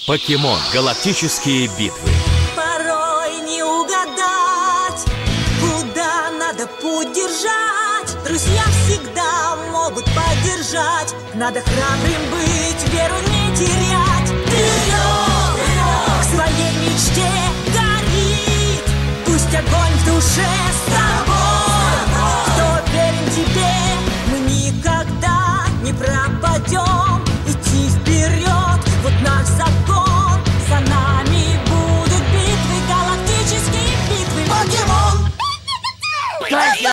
Покемон. Галактические битвы. Порой не угадать, куда надо путь держать. Друзья всегда могут поддержать. Надо храбрым быть, веру не терять. Вперед, к своей мечте горит, пусть огонь в душе